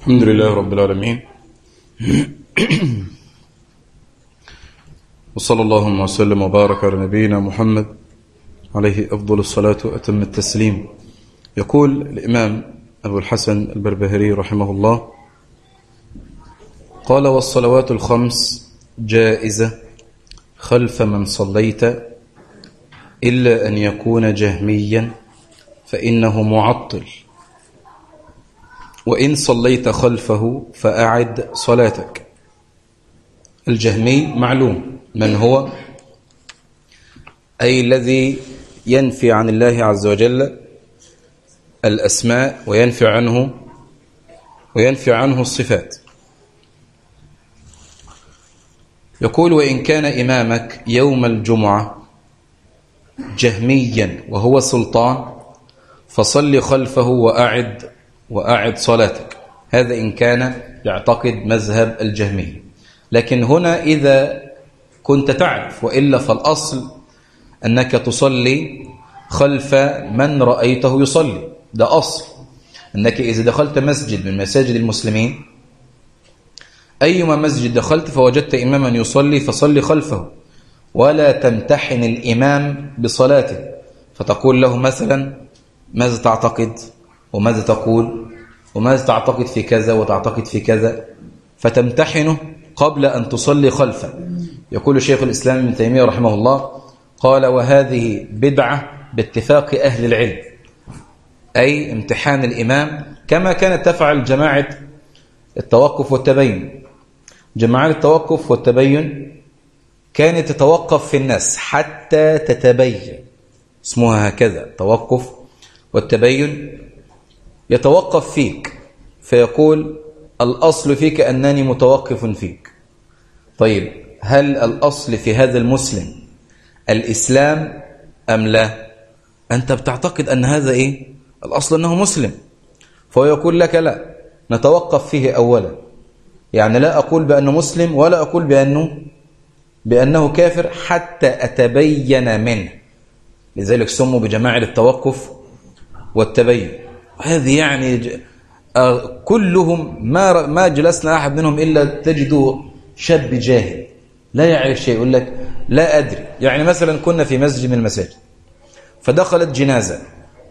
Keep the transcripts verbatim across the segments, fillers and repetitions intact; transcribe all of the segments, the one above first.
الحمد لله رب العالمين. وصلى اللهم وسلم وبارك على نبينا محمد عليه أفضل الصلاة وأتم التسليم. يقول الإمام أبو الحسن البربهاري رحمه الله: قال: والصلوات الخمس جائزة خلف من صليت إلا أن يكون جهميا فإنه معطل، وإن صليت خلفه فأعد صلاتك. الجهمي معلوم من هو، أي الذي ينفي عن الله عز وجل الأسماء وينفي عنه وينفي عنه الصفات. يقول: وإن كان إمامك يوم الجمعة جهميا وهو سلطان فصل خلفه وأعد وأعد صلاتك. هذا إن كان يعتقد مذهب الجهمية. لكن هنا إذا كنت تعرف، وإلا فالأصل أنك تصلي خلف من رأيته يصلي. ده أصل أنك إذا دخلت مسجد من مساجد المسلمين، أيما مسجد دخلت فوجدت إماما يصلي فصلي خلفه، ولا تمتحن الإمام بصلاته فتقول له مثلا ماذا تعتقد وماذا تقول وماذا تعتقد في كذا وتعتقد في كذا، فتمتحنه قبل أن تصلي خلفه. يقول شيخ الإسلام ابن تيمية رحمه الله: قال: وهذه بدعة باتفاق أهل العلم، أي امتحان الإمام كما كانت تفعل جماعة التوقف والتبين. جماعة التوقف والتبين كانت تتوقف في الناس حتى تتبين، اسمها هكذا، توقف والتبين. يتوقف فيك فيقول: الأصل فيك أنني متوقف فيك. طيب، هل الأصل في هذا المسلم الإسلام أم لا؟ أنت بتعتقد أن هذا إيه؟ الأصل أنه مسلم. فهو يقول لك: لا، نتوقف فيه أولا. يعني لا أقول بأنه مسلم ولا أقول بأنه بأنه كافر حتى أتبين منه. لذلك سموا بجماعة التوقف والتبين. وهذه يعني كلهم ما ما جلسنا أحد منهم إلا تجده شاب جاهل لا يعرف شيء، يقول لك لا أدري. يعني مثلا كنا في مسجد من المساجد فدخلت جنازة.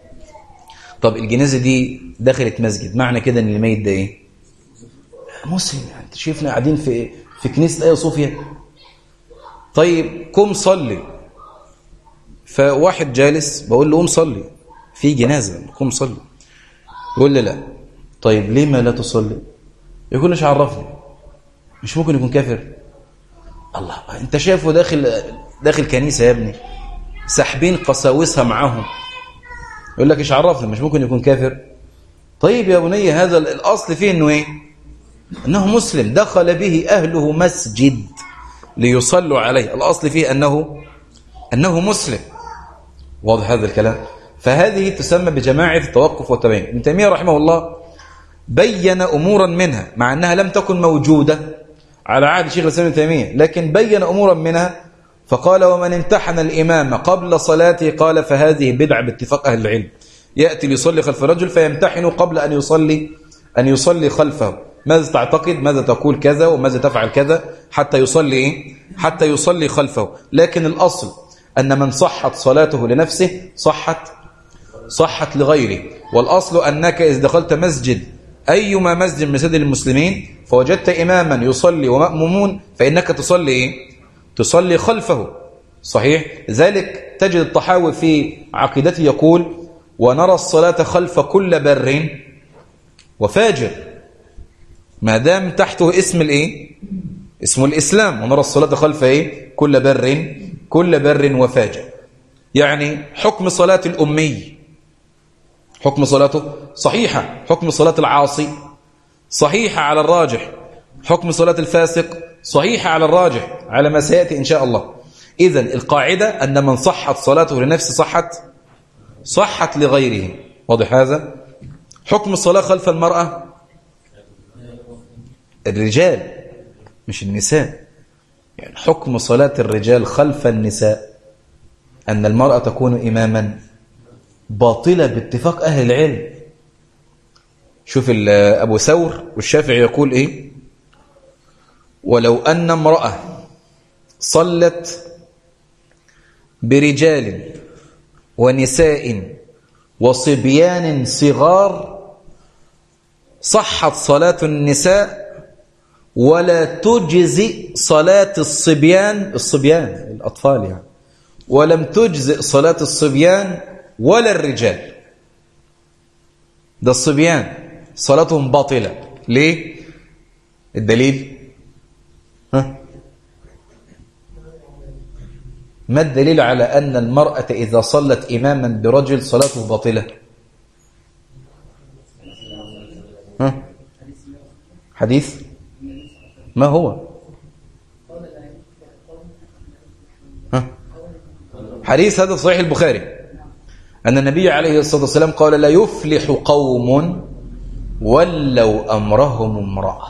طب الجنازة دي دخلت مسجد، معنى كده ان الميت ده ايه؟ مسلم. يعني انت شايفنا قاعدين في في كنيسة ايا صوفيا. طيب قم صلي. فواحد جالس بقول له قم صلي في جنازة، قم صلي. يقول لي لا. طيب ليه ما لا تصلي؟ يقول ليش عرفني؟ مش ممكن يكون كافر؟ الله، انت شايفه داخل داخل كنيسة يا ابني، ساحبين قساوسها معاهم، يقول لك ايش عرفني؟ مش ممكن يكون كافر؟ طيب يا بني، هذا الاصل فيه انه ايه؟ انه مسلم، دخل به اهله مسجد ليصلوا عليه، الاصل فيه انه انه مسلم. واضح هذا الكلام؟ فهذه تسمى بجماعة التوقف والتبين. ابن تيمية رحمه الله بين امورا منها، مع انها لم تكن موجودة على عهد شيخ الاسلام ابن تيمية، لكن بين امورا منها فقال: ومن امتحن الإمام قبل صلاته قال فهذه بدعة باتفاق أهل العلم. يأتي ليصلي خلف رجل فيمتحن قبل أن يصلي أن يصلي خلفه، ماذا تعتقد، ماذا تقول كذا وماذا تفعل كذا، حتى يصلي إيه؟ حتى يصلي خلفه. لكن الأصل أن من صحت صلاته لنفسه صحت صحت لغيره. والأصل أنك إذا دخلت مسجد، أيما مسجد من مساجد المسلمين، فوجدت إماما يصلي ومأمومون، فإنك تصلي إيه؟ تصلي خلفه. صحيح؟ ذلك تجد الطحاوي في عقيدته يقول: ونرى الصلاة خلف كل بر وفاجر، ما دام تحته اسم الايه؟ اسم الإسلام. ونرى الصلاة خلف ايه؟ كل بر كل بر وفاجر. يعني حكم صلاة الأمي، حكم صلاته صحيحة، حكم صلاة العاصي صحيحة على الراجح، حكم صلاة الفاسق صحيحة على الراجح، على ما سيأتي إن شاء الله. إذن القاعدة أن من صحت صلاته لنفسه صحت صحت لغيره. واضح هذا؟ حكم الصلاة خلف المرأة، الرجال مش النساء. يعني حكم صلاة الرجال خلف النساء أن المرأة تكون إماما باطلة باتفاق أهل العلم. شوف أبو ثور والشافعي يقول إيه؟ ولو أن امرأة صلت برجال ونساء وصبيان صغار صحت صلاة النساء ولا تجزئ صلاة الصبيان الصبيان الأطفال يعني ولم تجزئ صلاة الصبيان ولا الرجال. ده الصبيان صلاتهم باطلة. ليه؟ الدليل؟ ها؟ ما الدليل على أن المرأة إذا صلت إماما برجل صلاته باطلة؟ ها؟ حديث؟ ما هو؟ ها؟ حديث هذا صحيح البخاري أن النبي عليه الصلاة والسلام قال لا يفلح قوم ولو أمرهم امرأة.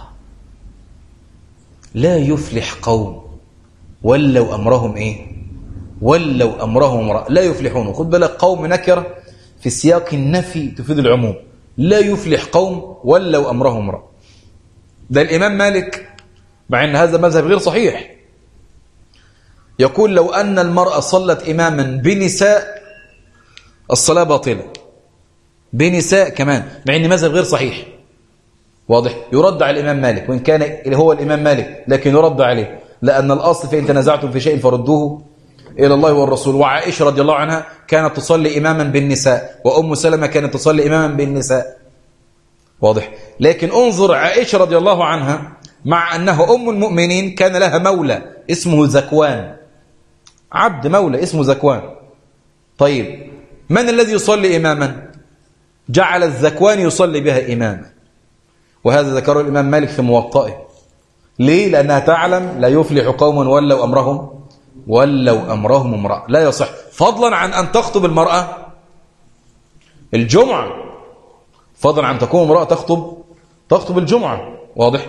لا يفلح قوم ولو أمرهم إيه؟ ولو أمرهم امرأة لا يفلحون. خد بالك قوم نكرة في سياق النفي تفيد العموم. لا يفلح قوم ولو أمرهم امرأة. ده الإمام مالك مع أن هذا مذهب غير صحيح يقول لو أن المرأة صلت إماما بنساء الصلاة باطلة. بنساء كمان مع أن مذهب غير صحيح. واضح؟ يرد على الإمام مالك وإن كان هو الإمام مالك لكن يرد عليه لأن الأصل فإن تنازعتم في شيء فردوه إلى الله والرسول. وعائشة رضي الله عنها كانت تصلي إماما بالنساء وأم سلمة كانت تصلي إماما بالنساء. واضح؟ لكن انظر عائشة رضي الله عنها مع أنها أم المؤمنين كان لها مولى اسمه زكوان. عبد مولى اسمه زكوان. طيب من الذي يصلي إماما؟ جعل الزكوان يصلي بها إماما. وهذا ذكره الإمام مالك في موطئه. ليه؟ لأنها تعلم لا يفلح قوم ولو أمرهم ولو أمرهم امرأة. لا يصح فضلا عن أن تخطب المرأة الجمعة. فضلا عن تكون امرأة تخطب تخطب الجمعة. واضح؟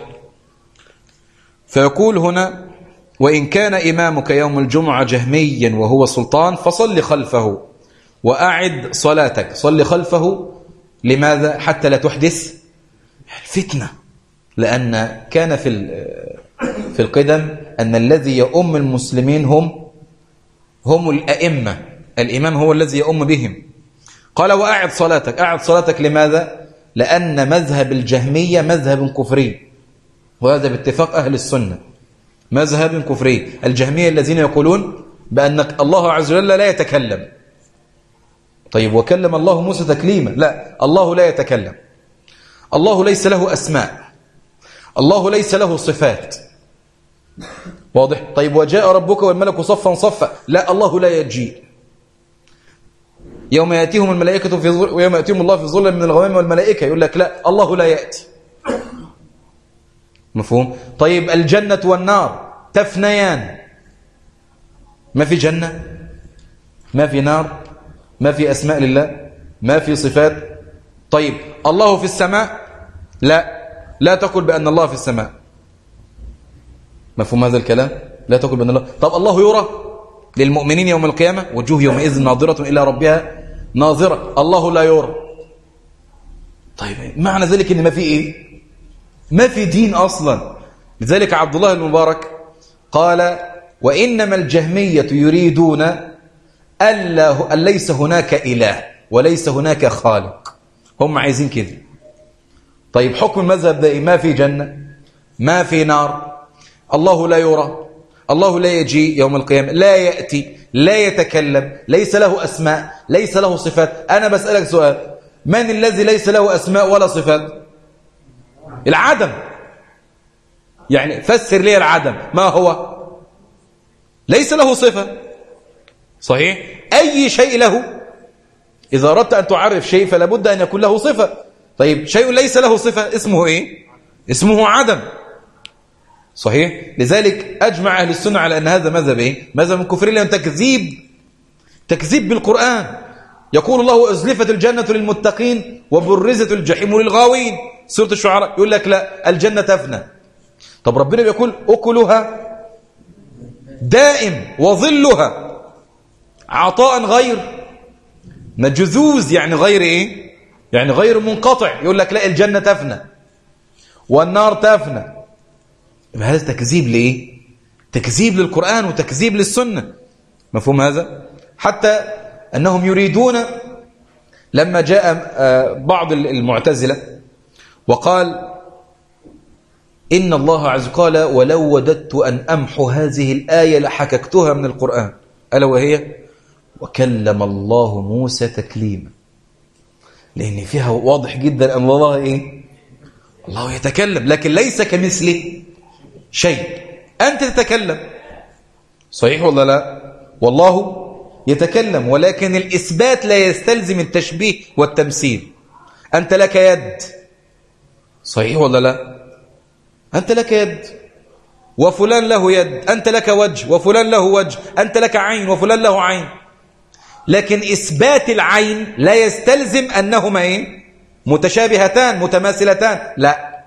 فيقول هنا وإن كان إمامك يوم الجمعة جهميا وهو سلطان فصل خلفه وأعد صلاتك. صل خلفه لماذا؟ حتى لا تحدث الفتنة. لأن كان في في القدم أن الذي يؤم المسلمين هم هم الأئمة. الإمام هو الذي يؤم بهم. قال وأعد صلاتك. أعد صلاتك لماذا؟ لأن مذهب الجهمية مذهب كفري وهذا باتفاق أهل السنة. مذهب كفري. الجهمية الذين يقولون بأن الله عز وجل لا يتكلم. طيب وكلم الله موسى تكليما؟ لا، الله لا يتكلم. الله ليس له أسماء. الله ليس له صفات. واضح؟ طيب وجاء ربك والملك صفا صفا؟ لا، الله لا يجيء. يوم يأتيهم الملائكة في ظل ويوم يأتيهم الله في ظل من الغمام والملائكة يقول لك لا، الله لا يأتي. مفهوم؟ طيب الجنة والنار تفنيان. ما في جنة، ما في نار، ما في أسماء لله، ما في صفات. طيب الله في السماء؟ لا، لا تقل بأن الله في السماء. مفهوم هذا الكلام؟ لا تقل بأن الله. طب الله يرى للمؤمنين يوم القيامة وجوه يومئذ ناظرة إلى ربها ناظرة. الله لا يرى. طيب معنى ذلك إن ما في إيه؟ ما في دين أصلا. لذلك عبد الله المبارك قال وإنما الجهمية يريدون ألا أن ليس هناك إله وليس هناك خالق. هم عايزين كده. طيب حكم المذهب ده ما في جنة، ما في نار، الله لا يرى، الله لا يجي يوم القيامة، لا يأتي، لا يتكلم، ليس له أسماء، ليس له صفات. أنا بسألك سؤال، من الذي ليس له أسماء ولا صفات؟ العدم. يعني فسر لي العدم ما هو؟ ليس له صفة. صحيح؟ أي شيء له إذا أردت أن تعرف شيء فلا بد أن يكون له صفة. طيب شيء ليس له صفة اسمه إيه؟ اسمه عدم. صحيح؟ لذلك أجمع أهل السنة على أن هذا مذهب إيه؟ مذهب كفري لأن تكذيب تكذيب بالقرآن. يقول الله أزلفت الجنة للمتقين وبرزت الجحيم للغاوين. سورة الشعراء يقول لك لا، الجنة تفنى. طب ربنا بيقول أكلها دائم وظلها عطاء غير مجذوذ. يعني غير إيه؟ يعني غير منقطع. يقول لك لا الجنة تفنى والنار تفنى، هذا تكذيب لإيه؟ تكذيب للقرآن وتكذيب للسنة. مفهوم هذا؟ حتى أنهم يريدون، لما جاء بعض المعتزلة وقال إن الله عز وجل ولو وددت أن أمحو هذه الآية لحككتها من القرآن، ألا وهي وكلم الله موسى تكليما، لأن فيها واضح جدا أن الله إيه؟ الله يتكلم، لكن ليس كمثله شيء. أنت تتكلم صحيح ولا لا؟ والله يتكلم، ولكن الإثبات لا يستلزم التشبيه والتمثيل. أنت لك يد صحيح ولا لا؟ أنت لك يد وفلان له يد، أنت لك وجه وفلان له وجه، أنت لك عين وفلان له عين، لكن إثبات العين لا يستلزم أنهما إيه؟ متشابهتان متماثلتان، لا.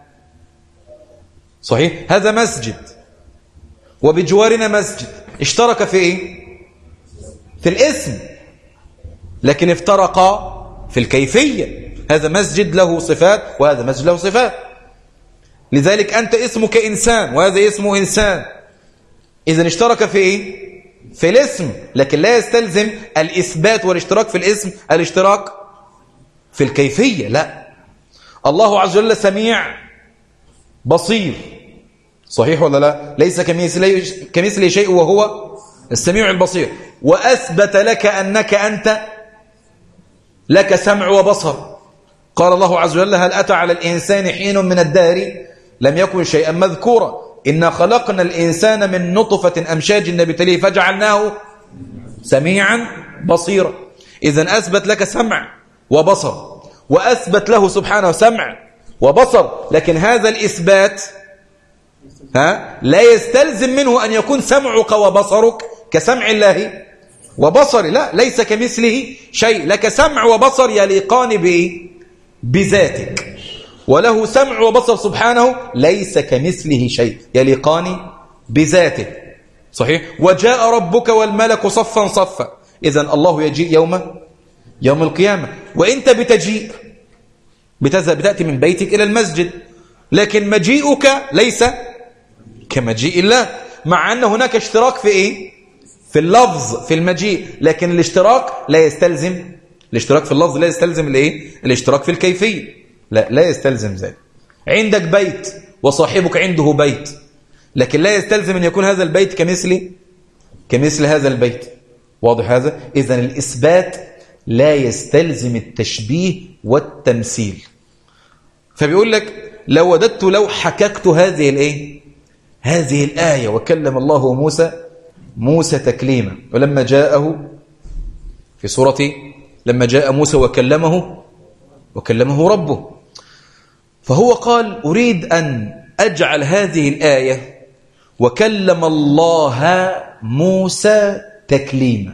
صحيح؟ هذا مسجد وبجوارنا مسجد، اشترك في إيه؟ في الاسم، لكن افترقا في الكيفية. هذا مسجد له صفات وهذا مسجد له صفات، لذلك أنت اسمك إنسان وهذا اسمه إنسان، إذن اشترك في إيه؟ في الاسم، لكن لا يستلزم الإثبات والاشتراك في الاسم الاشتراك في الكيفية، لا. الله عز وجل سميع بصير صحيح ولا لا؟ ليس كمثله كمثله شيء وهو السميع البصير، وأثبت لك أنك أنت لك سمع وبصر. قال الله عز وجل هل أتى على الإنسان حين من الدهر لم يكن شيئا مذكورا إنا خلقنا الإنسان من نطفة أمشاج نبتليه فجعلناه سميعا بصيرا. إذن أثبت لك سمع وبصر، وأثبت له سبحانه سمع وبصر، لكن هذا الإثبات ها لا يستلزم منه أن يكون سمعك وبصرك كسمع الله وبصر، لا، ليس كمثله شيء. لك سمع وبصر يليقان بإيه؟ بذاتك، وله سمع وبصر سبحانه ليس كمثله شيء يليقان بذاته صحيح. وجاء ربك والملك صفا صفا، إذن الله يجيء يوم يوم القيامة، وإنت بتجيء بتذهب بتأتي من بيتك إلى المسجد، لكن مجيئك ليس كمجيء الله، مع أن هناك اشتراك في إيه؟ في اللفظ في المجيء، لكن الاشتراك لا يستلزم الاشتراك في اللفظ لا يستلزم الايه؟ الاشتراك في الكيفية، لا لا يستلزم ذلك. عندك بيت وصاحبك عنده بيت، لكن لا يستلزم أن يكون هذا البيت كمثل كمثل هذا البيت. واضح هذا؟ إذن الإثبات لا يستلزم التشبيه والتمثيل. فبيقول لك لو وددت لو حككت هذه الايه؟ هذه الآية وكلم الله موسى موسى تكليما. ولما جاءه في سورة لما جاء موسى وكلمه وكلمه ربه، فهو قال أريد أن أجعل هذه الآية وكلم الله موسى تكليما.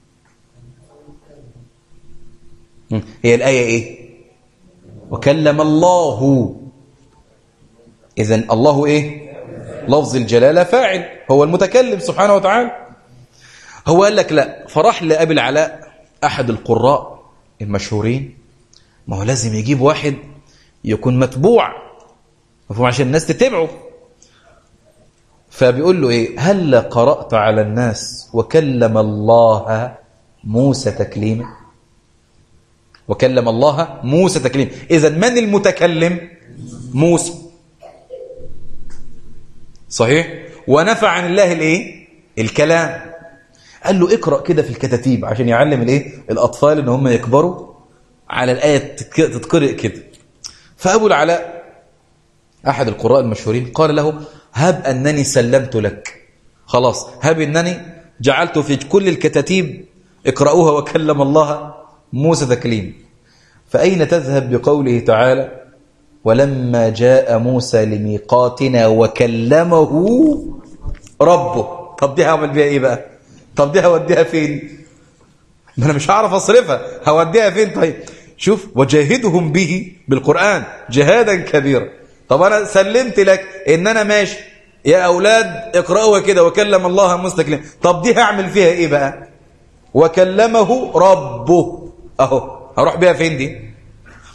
هي الآية إيه؟ وكلم الله، إذن الله إيه؟ لفظ الجلالة فاعل، هو المتكلم سبحانه وتعالى. هو قال لك لا، فرح لأبي العلاء أحد القراء المشهورين، ما هو لازم يجيب واحد يكون متبوع مفهوم عشان الناس تتبعه. فبيقول له إيه؟ هل قرأت على الناس وكلم الله موسى تكليما؟ وكلم الله موسى تكليما، إذن من المتكلم؟ موسى صحيح، ونفع عن الله الايه؟ الكلام. قال له اقرأ كده في الكتاتيب عشان يعلم الايه؟ الأطفال ان هم يكبروا على الآية تتقرأ كده. فأبو العلاء أحد القراء المشهورين قال له هب أنني سلمت لك، خلاص هب أنني جعلت في كل الكتاتيب اقرأوها وكلم الله موسى تكليم. فأين تذهب بقوله تعالى ولما جاء موسى لميقاتنا وكلمه ربه؟ طب دي هعمل بيها ايه بقى؟ طب دي هوديها فين؟ ما انا مش هعرف اصرفها، هوديها فين؟ طيب شوف وجاهدهم به بالقرآن جهادا كبيرا. طب انا سلمت لك ان انا ماشي يا اولاد اقرأوها كده وكلم الله موسى تكليما، طب دي هعمل فيها ايه بقى؟ وكلمه ربه، اهو هروح بيها فين دي؟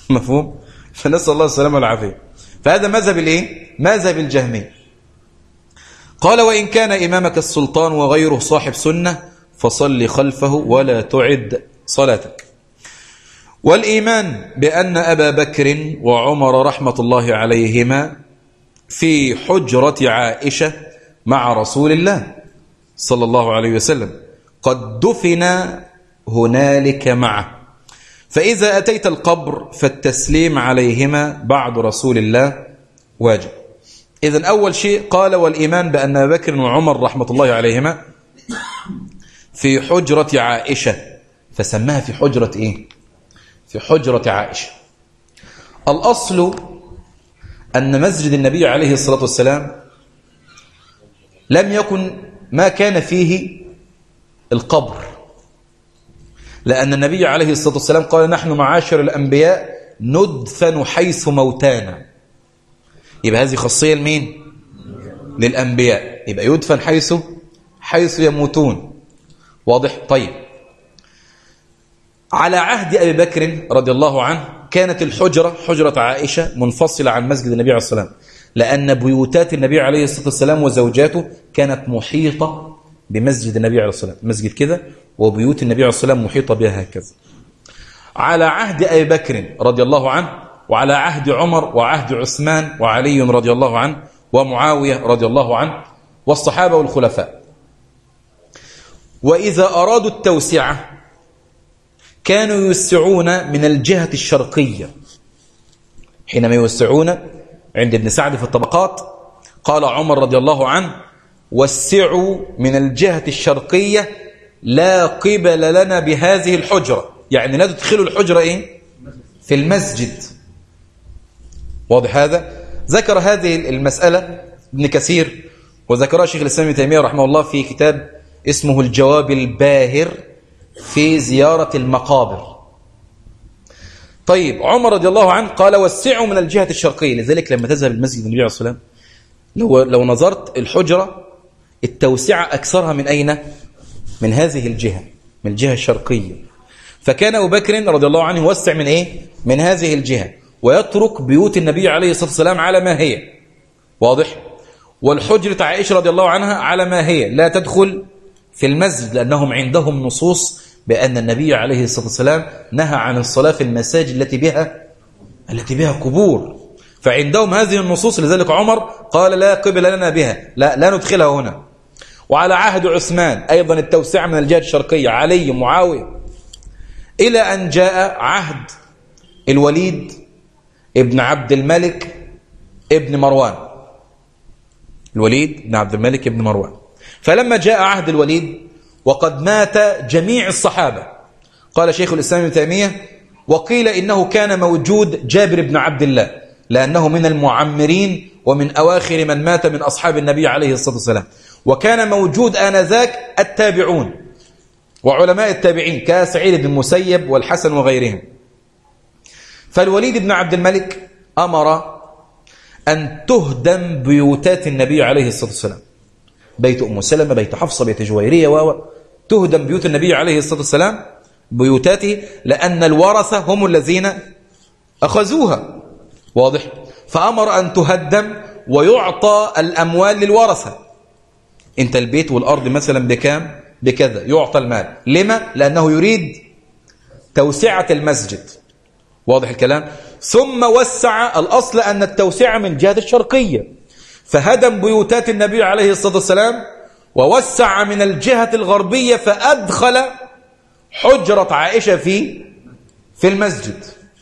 مفهوم؟ فنسأل الله السلامة والعافية. فهذا مذهب الايه؟ مذهب الجهمية. قال وإن كان إمامك السلطان وغيره صاحب سنة فصل خلفه ولا تعد صلاتك. والإيمان بأن أبا بكر وعمر رحمة الله عليهما في حجرة عائشة مع رسول الله صلى الله عليه وسلم قد دفن هنالك معه، فإذا أتيت القبر فالتسليم عليهما بعد رسول الله واجب. إذن أول شيء قال والإيمان بأن أبا بكر وعمر رحمة الله عليهما في حجرة عائشة، فسماها في حجرة إيه؟ في حجرة عائشة. الأصل أن مسجد النبي عليه الصلاة والسلام لم يكن ما كان فيه القبر، لأن النبي عليه الصلاة والسلام قال نحن معاشر الأنبياء ندفن حيث موتانا. يبقى هذه خاصية لمين؟ للأنبياء، يبقى يدفن حيث حيث يموتون. واضح؟ طيب، على عهد أبي بكر رضي الله عنه كانت الحجرة حجرة عائشة منفصلة عن مسجد النبي عليه الصلاة والسلام، لأن بيوتات النبي عليه الصلاة والسلام وزوجاته كانت محيطة بمسجد النبي عليه الصلاة والسلام، مسجد كده وبيوت النبي عليه الصلاة والسلام محيطة بها هكذا. على عهد أبي بكر رضي الله عنه وعلى عهد عمر وعهد عثمان وعلي رضي الله عنه ومعاوية رضي الله عنه والصحابة والخلفاء، وإذا أرادوا التوسعة كانوا يوسعون من الجهة الشرقية. حينما يوسعون عند ابن سعد في الطبقات قال عمر رضي الله عنه وسعوا من الجهة الشرقية لا قبل لنا بهذه الحجرة، يعني لا تدخلوا الحجرة إيه؟ في المسجد. واضح هذا؟ ذكر هذه المسألة ابن كثير وذكرها شيخ الإسلام ابن تيمية رحمه الله في كتاب اسمه الجواب الباهر في زيارة المقابر. طيب، عمر رضي الله عنه قال وسعوا من الجهة الشرقية، لذلك لما تذهب المسجد النبي عليه الصلاة والسلام لو, لو نظرت الحجرة التوسعة أكثرها من أين؟ من هذه الجهة، من الجهة الشرقية. فكان أبو بكر رضي الله عنه يوسع من إيه؟ من هذه الجهة ويترك بيوت النبي عليه الصلاة والسلام على ما هي. واضح؟ والحجرة عائشة رضي الله عنها على ما هي لا تدخل في المسجد، لأنهم عندهم نصوص بأن النبي عليه الصلاة والسلام نهى عن الصلاة في المساجد التي بها التي بها قبور، فعندهم هذه النصوص، لذلك عمر قال لا قبل لنا بها، لا, لا ندخلها هنا. وعلى عهد عثمان أيضا التوسعة من الجهة الشرقية، علي معاوية، إلى أن جاء عهد الوليد ابن عبد الملك ابن مروان، الوليد بن عبد الملك ابن مروان. فلما جاء عهد الوليد وقد مات جميع الصحابة، قال شيخ الإسلام ابن تيمية وقيل إنه كان موجود جابر بن عبد الله، لأنه من المعمرين ومن أواخر من مات من أصحاب النبي عليه الصلاة والسلام، وكان موجود آنذاك التابعون وعلماء التابعين كسعيد بن المسيب والحسن وغيرهم. فالوليد بن عبد الملك أمر أن تهدم بيوتات النبي عليه الصلاة والسلام، بيت أم سلمة، بيت حفصة، بيت جويرية، و تهدم بيوت النبي عليه الصلاة والسلام بيوتاته، لأن الورثة هم الذين أخذوها. واضح؟ فأمر أن تهدم ويعطى الأموال للورثة. انت البيت والأرض مثلا بكام؟ بكذا، يعطى المال. لما؟ لأنه يريد توسعة المسجد. واضح الكلام؟ ثم وسع، الأصل أن التوسعة من جهة الشرقية، فهدم بيوتات النبي عليه الصلاة والسلام ووسع من الجهة الغربية، فأدخل حجرة عائشة في في المسجد.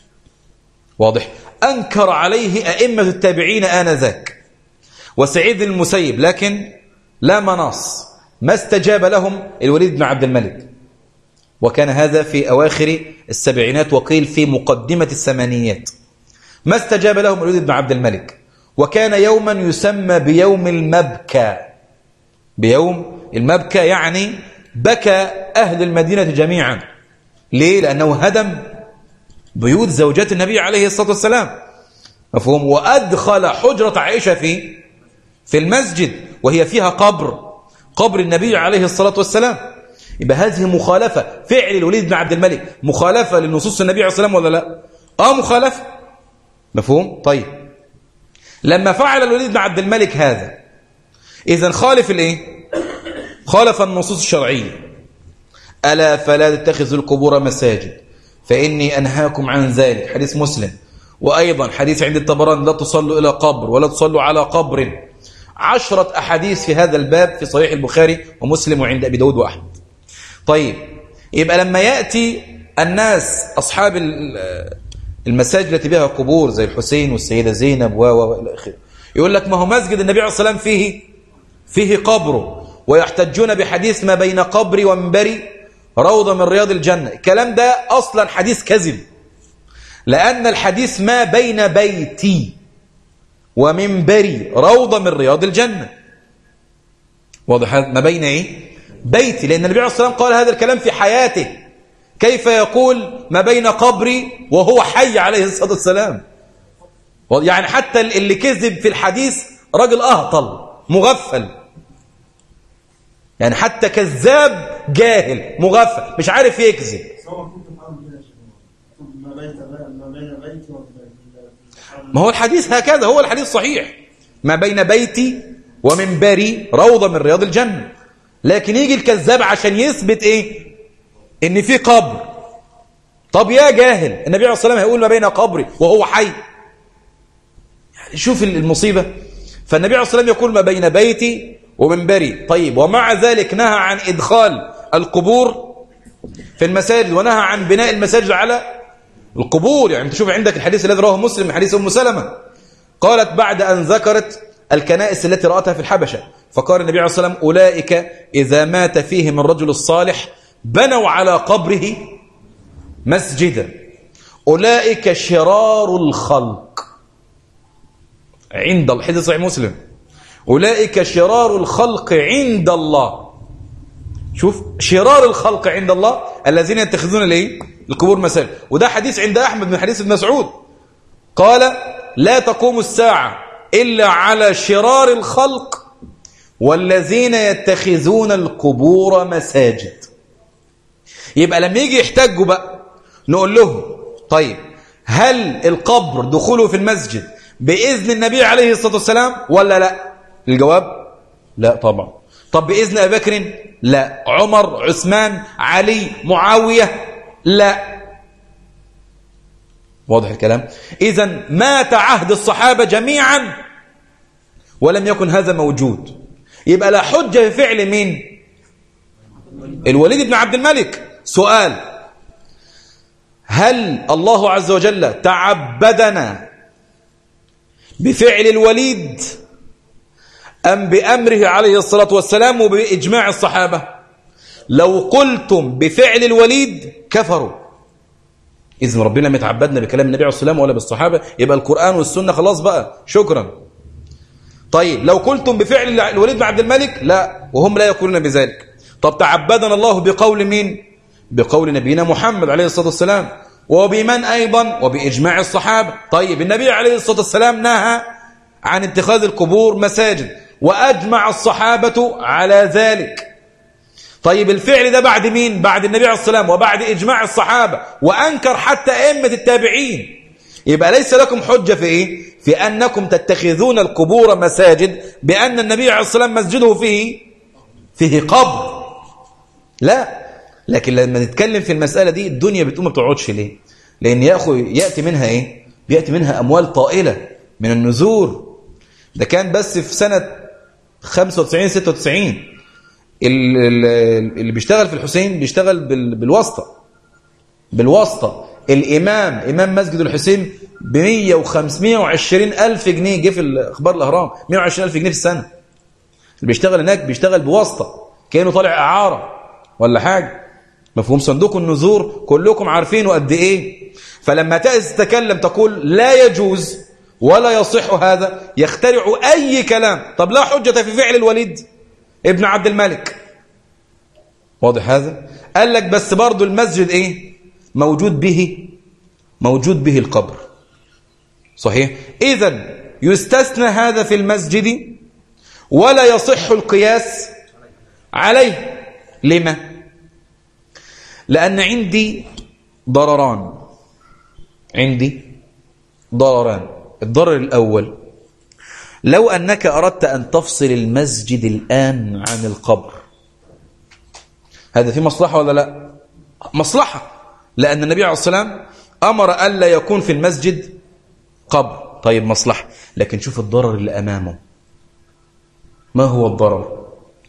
واضح؟ أنكر عليه أئمة التابعين آنذاك وسعيد المسيب، لكن لا مناص، ما استجاب لهم الوليد بن عبد الملك، وكان هذا في أواخر السبعينات وقيل في مقدمة الثمانينات. ما استجاب لهم الوليد بن عبد الملك، وكان يوما يسمى بيوم المبكى. بيوم المبكى يعني بكى أهل المدينة جميعا. ليه؟ لأنه هدم بيوت زوجات النبي عليه الصلاة والسلام، مفهوم؟ وأدخل حجرة عائشة في في المسجد وهي فيها قبر قبر النبي عليه الصلاة والسلام. يبقى هذه مخالفة، فعل الوليد بن عبد الملك مخالفة للنصوص النبي عليه الصلاة والسلام ولا لا؟ اه مخالفة، مفهوم؟ طيب لما فعل الوليد بن عبد الملك هذا إذن خالف الايه؟ خالف النصوص الشرعية. ألا فلا تتخذوا القبور مساجد فإني أنهاكم عن ذلك، حديث مسلم. وأيضا حديث عند الطبراني لا تصلوا إلى قبر ولا تصلوا على قبر. عشرة أحاديث في هذا الباب في صحيح البخاري ومسلم وعند أبي داود وأحمد. طيب يبقى لما يأتي الناس أصحاب المساجد التي بها قبور زي الحسين والسيدة زينب و إلى آخره، يقول لك ما هو مسجد النبي عليه الصلاة والسلام فيه فيه قبره، ويحتجون بحديث ما بين قبري ومنبري روضة من رياض الجنة. الكلام ده أصلا حديث كذب، لأن الحديث ما بين بيتي ومنبري روضة من رياض الجنة. واضح هذا؟ ما بين إيه؟ بيتي، لأن النبي عليه الصلاة والسلام قال هذا الكلام في حياته، كيف يقول ما بين قبري وهو حي عليه الصلاة والسلام؟ يعني حتى اللي كذب في الحديث رجل أهطل مغفل، يعني حتى كذاب جاهل مغفل مش عارف يكذب. ما هو الحديث هكذا، هو الحديث صحيح، ما بين بيتي ومنبري روضة من رياض الجنة. لكن يجي الكذاب عشان يثبت ايه؟ ان في قبر. طب يا جاهل، النبي عليه الصلاة والسلام هيقول ما بين قبري وهو حي؟ يعني شوف المصيبة. فالنبي عليه الصلاة والسلام يقول ما بين بيتي ومنبري. طيب ومع ذلك نهى عن إدخال القبور في المساجد، ونهى عن بناء المساجد على القبور. يعني تشوف عندك الحديث الذي رواه مسلم من حديث أم سلمة، قالت بعد أن ذكرت الكنائس التي رأتها في الحبشة، فقال النبي عليه الصلاة والسلام أولئك إذا مات فيهم الرجل الصالح بنوا على قبره مسجدا، أولئك شرار الخلق عند الله. حديث صحيح مسلم، أولئك شرار الخلق عند الله. شوف، شرار الخلق عند الله الذين يتخذون الايه؟ القبور مساجد. وده حديث عند أحمد من حديث ابن مسعود، قال لا تقوم الساعة إلا على شرار الخلق والذين يتخذون القبور مساجد. يبقى لما يجي يحتاجوا بقى نقول لهم طيب هل القبر دخوله في المسجد بإذن النبي عليه الصلاة والسلام ولا لا؟ الجواب لا طبعا. طب بإذن أبي بكر؟ لا. عمر، عثمان، علي، معاوية؟ لا. واضح الكلام؟ إذن مات عهد الصحابة جميعا ولم يكن هذا موجود. يبقى لا حجة في فعل مين؟ الوليد بن عبد الملك. سؤال: هل الله عز وجل تعبدنا بفعل الوليد أم بأمره عليه الصلاة والسلام وبإجماع الصحابة؟ لو قلتم بفعل الوليد كفروا، إذن ربنا لم يتعبدنا بكلام النبي عليه الصلاة والسلام ولا بالصحابة، يبقى القرآن والسنة خلاص بقى شكرا. طيب لو قلتم بفعل الوليد بن عبد الملك لا، وهم لا يقولون بذلك. طب تعبدنا الله بقول مين؟ بقول نبينا محمد عليه الصلاة والسلام، وبمن أيضا؟ وبإجماع الصحابة. طيب النبي عليه الصلاة والسلام نهى عن اتخاذ القبور مساجد وأجمع الصحابة على ذلك. طيب الفعل ده بعد مين؟ بعد النبي عليه الصلاة والسلام وبعد إجماع الصحابة، وأنكر حتى أئمة التابعين. يبقى ليس لكم حجة في إيه؟ في أنكم تتخذون القبور مساجد بأن النبي عليه الصلاة والسلام مسجده فيه فيه قبر. لا. لكن لما نتكلم في المسألة دي الدنيا بتقوم ما بتقعدش. ليه؟ لأن يأتي منها إيه؟ بيأتي منها أموال طائلة من النذور. ده كان بس في سنة خمسة وتسعين ستة وتسعين اللي بيشتغل في الحسين بيشتغل بالواسطة بالواسطة الإمام إمام مسجد الحسين بمية وخمسمية وعشرين ألف جنيه. جه في أخبار الأهرام مية وعشرين ألف جنيه في السنة. اللي بيشتغل هناك بيشتغل بواسطة كأنه طالع إعارة ولا حاجة. مفهوم؟ صندوق النذور كلكم عارفينه قد إيه. فلما تتكلم تقول لا يجوز ولا يصح هذا، يخترع أي كلام. طب لا حجة في فعل الوليد ابن عبد الملك. واضح هذا؟ قال لك بس برضو المسجد إيه؟ موجود به موجود به القبر. صحيح؟ إذن يستثنى هذا في المسجد ولا يصح القياس عليه. لما؟ لأن عندي ضرران. عندي ضرران. الضرر الأول، لو أنك أردت أن تفصل المسجد الآن عن القبر، هذا في مصلحة ولا لا؟ مصلحة، لأن النبي عليه الصلاة والسلام أمر ألا يكون في المسجد قبر. طيب مصلحة، لكن شوف الضرر اللي أمامه. ما هو الضرر؟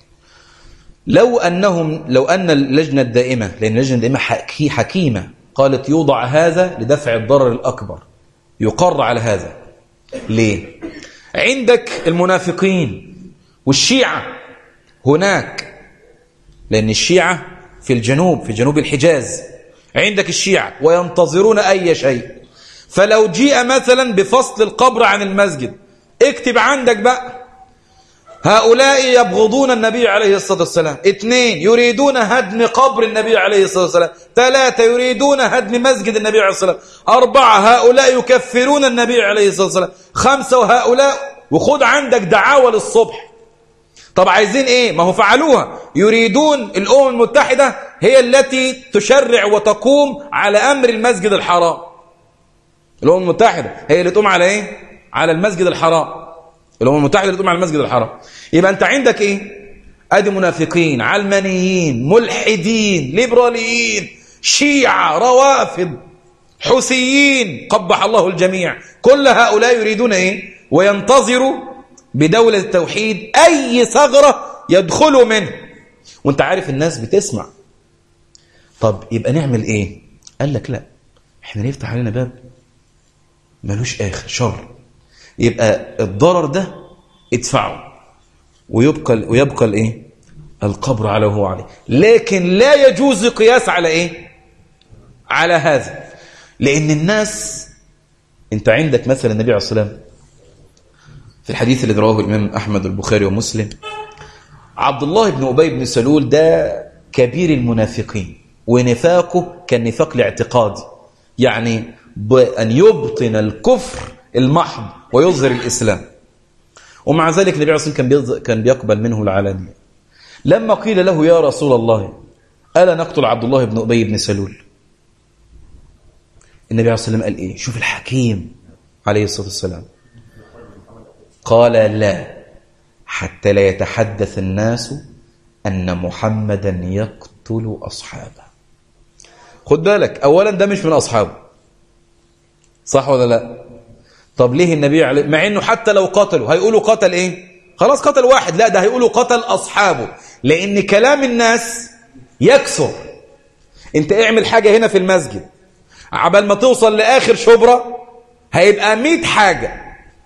لو أنهم لو أن اللجنة الدائمة، لأن اللجنة الدائمة حكيمة، قالت يوضع هذا لدفع الضرر الأكبر، يقر على هذا. ليه؟ عندك المنافقين والشيعة هناك، لأن الشيعة في الجنوب، في جنوب الحجاز، عندك الشيعة وينتظرون أي شيء. فلو جيء مثلا بفصل القبر عن المسجد، اكتب عندك بقى: هؤلاء يبغضون النبي عليه الصلاة والسلام، اثنين يريدون هدم قبر النبي عليه الصلاة والسلام، ثلاثة يريدون هدم مسجد النبي عليه الصلاة والسلام، أربعة هؤلاء يكفرون النبي عليه الصلاة والسلام، خمسة وهؤلاء، وخد عندك دعاوى للصبح. طب عايزين ايه؟ ما هو فعلوها. يريدون الأمم المتحدة هي التي تشرع وتقوم على أمر المسجد الحرام. الأمم المتحدة هي اللي تقوم على ايه؟ على المسجد الحرام. الأمم المتحدة اللي تقوم على المسجد الحرام. يبقى أنت عندك إيه؟ أدي منافقين، علمانيين، ملحدين، ليبراليين، شيعة، روافض، حوثيين، قبح الله الجميع. كل هؤلاء يريدون إيه؟ وينتظروا بدولة التوحيد أي ثغرة يدخلوا منه. وأنت عارف الناس بتسمع. طب يبقى نعمل إيه؟ قال لك لا، إحنا نفتح علينا باب ملوش آخر، شر. يبقى الضرر ده ادفعه، ويبقى ويبقى الايه؟ القبر على هو عليه. لكن لا يجوز القياس على ايه؟ على هذا، لان الناس، انت عندك مثلا النبي عليه الصلاه والسلام في الحديث اللي رواه الامام احمد البخاري ومسلم، عبد الله بن ابي بن سلول ده كبير المنافقين، ونفاقه كالنفاق الاعتقادي، يعني بأن يبطن الكفر المحض ويظهر الإسلام. ومع ذلك النبي عليه الصلاة والسلام كان بيقبل منه العلانية. لما قيل له يا رسول الله ألا نقتل عبد الله بن أبي بن سلول، النبي عليه الصلاة والسلام قال إيه؟ شوف الحكيم عليه الصلاة والسلام، قال لا، حتى لا يتحدث الناس أن محمدا يقتل أصحابه. خد بالك، أولا ده مش من أصحابه، صح ولا لا؟ طب ليه النبي عليه، مع انه حتى لو قتلوا هيقولوا قتل ايه؟ خلاص قتل واحد، لا ده هيقولوا قتل اصحابه، لان كلام الناس يكثر. انت اعمل حاجة هنا في المسجد، عبال ما توصل لاخر شبرة هيبقى مئة حاجة.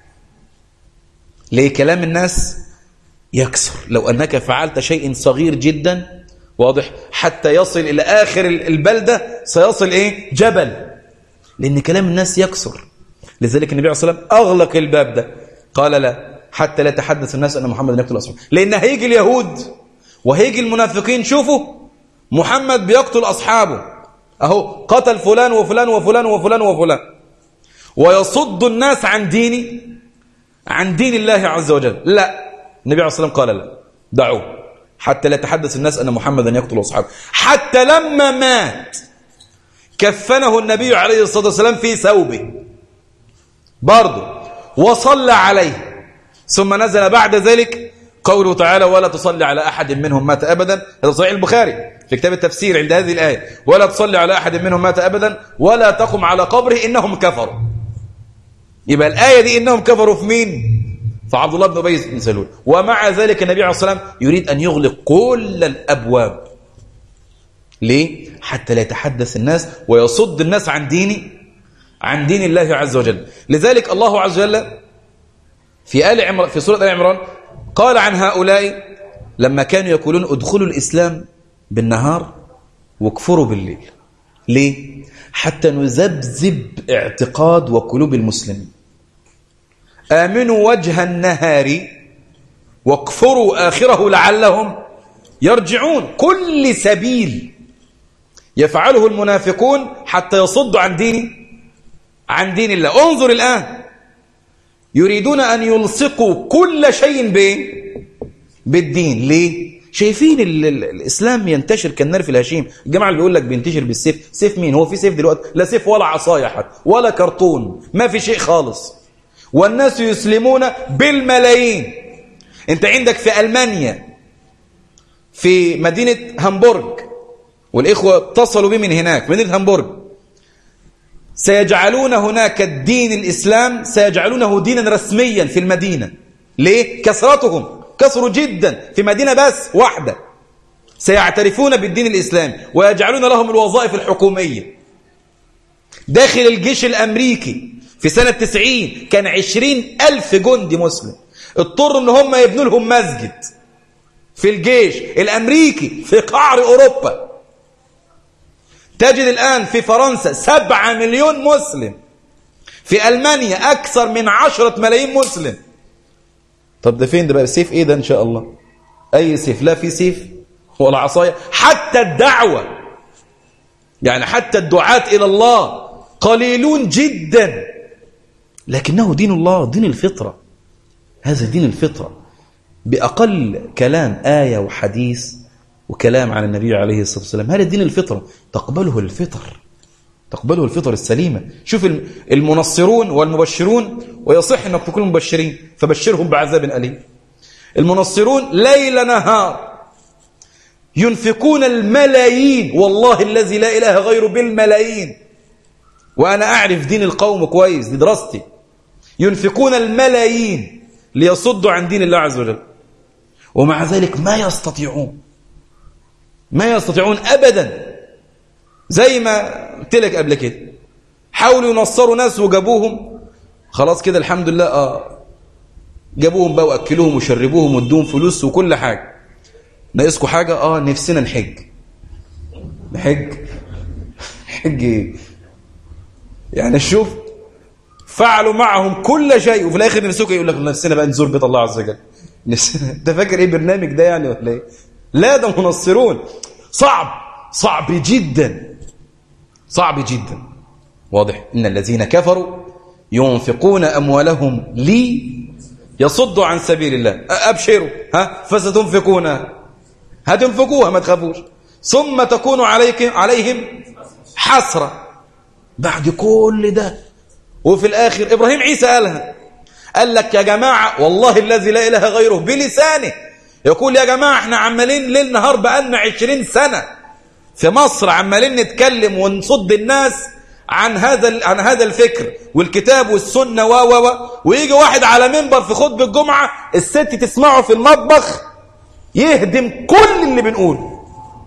ليه؟ كلام الناس يكثر. لو انك فعلت شيء صغير جدا، واضح، حتى يصل الى اخر البلدة سيصل ايه؟ جبل، لان كلام الناس يكثر. لذلك النبي عليه الصلاة والسلام أغلق الباب ده، قال لا، حتى لا يتحدث الناس أن محمد يقتل أصحابه. لأن هيجي اليهود وهيجي المنافقين، شوفوا محمد بيقتل أصحابه، أهو قتل فلان وفلان وفلان وفلان وفلان، ويصد الناس عن ديني، عن دين الله عز وجل. لا، النبي عليه الصلاة والسلام قال لا، دعوه حتى لا يتحدث الناس أن محمدا يقتل أصحابه. حتى لما مات كفنه النبي عليه الصلاة والسلام في ثوبه برضه وصلى عليه. ثم نزل بعد ذلك قوله تعالى ولا تصلي على أحد منهم مات أبدا. هذا صحيح البخاري في كتاب التفسير عند هذه الآية، ولا تصلي على أحد منهم مات أبدا ولا تقم على قبره إنهم كفروا. يبقى الآية دي إنهم كفروا في مين؟ في عبد الله بن أبي بن سلول. ومع ذلك النبي عليه الصلاة والسلام يريد أن يغلق كل الأبواب. ليه؟ حتى لا يتحدث الناس ويصد الناس عن ديني، عن دين الله عز وجل. لذلك الله عز وجل في آل عمران، في سورة آل عمران، قال عن هؤلاء لما كانوا يقولون ادخلوا الإسلام بالنهار واكفروا بالليل. ليه؟ حتى نذبذب اعتقاد وقلوب المسلمين. آمنوا وجه النهار واكفروا آخره لعلهم يرجعون. كل سبيل يفعله المنافقون حتى يصدوا عن دين عن دين الله. انظر الآن، يريدون أن يلصقوا كل شيء بالدين. ليه؟ شايفين ال ال الإسلام ينتشر كالنار في الهشيم. الجماعة اللي بيقول لك بينتشر بالسيف، سيف مين؟ هو في سيف دلوقتي؟ لا سيف ولا عصاية حتى ولا كرتون، ما في شيء خالص. والناس يسلمون بالملايين. انت عندك في ألمانيا في مدينة هامبورغ، والإخوة اتصلوا بي من هناك، مدينة هامبورغ، سيجعلون هناك الدين الإسلام سيجعلونه دينا رسميا في المدينة. ليه؟ كثرتهم، كثروا جدا في مدينة بس واحدة، سيعترفون بالدين الإسلامي ويجعلون لهم الوظائف الحكومية. داخل الجيش الأمريكي في سنة تسعين كان عشرين ألف جندي مسلم، اضطروا ان هم يبنوا لهم مسجد في الجيش الأمريكي في قعر أوروبا. تجد الآن في فرنسا سبعة مليون مسلم، في ألمانيا أكثر من عشرة ملايين مسلم. طب ده فين ده بقى؟ سيف ايه ده ان شاء الله؟ اي سيف؟ لا في سيف ولا عصاية. حتى الدعوة، يعني حتى الدعاة إلى الله قليلون جدا، لكنه دين الله، دين الفطرة. هذا دين الفطرة بأقل كلام آية وحديث وكلام عن النبي عليه الصلاة والسلام. هذا دين الفطرة تقبله الفطر، تقبله الفطر السليمة. شوف المنصرون والمبشرون، ويصح أنك تكونوا مبشرين فبشرهم بعذاب أليم. المنصرون ليل نهار ينفقون الملايين، والله الذي لا إله غيره بالملايين، وأنا أعرف دين القوم كويس، دي دراستي. ينفقون الملايين ليصدوا عن دين الله عز وجل، ومع ذلك ما يستطيعون ما يستطيعون أبدا. زي ما قلت لك قبل كده، حاولوا ينصروا ناس وجابوهم، خلاص كده الحمد لله، آه جابوهم بقى وأكلوهم وشربوهم وادوهم فلوس وكل حاجة. ناقصكوا حاجة؟ آه نفسنا نحج. نحج حج ايه؟ يعني شوف، فعلوا معهم كل شيء وفي الآخر نفسك يقول لك نفسنا بقى نزور بيت الله عز وجل. انت فاكر ايه برنامج ده يعني ولا ايه؟ لا ده منصرون. صعب صعب جدا، صعب جدا. واضح؟ إن الذين كفروا ينفقون أموالهم لي يصدوا عن سبيل الله. أبشروا، ها فستنفقون، هتنفقوها ما تخافوش، ثم تكون عليكم عليهم حسرة بعد كل ده. وفي الآخر إبراهيم عيسى قالها، قال لك يا جماعة والله الذي لا إله غيره بلسانه يقول يا جماعة احنا عمالين ليل نهار بقالنا عشرين سنة في مصر عمالين نتكلم ونصد الناس عن هذا عن هذا الفكر والكتاب والسنة و و ويجي واحد على منبر في خطبة الجمعة الست تسمعه في المطبخ يهدم كل اللي بنقوله.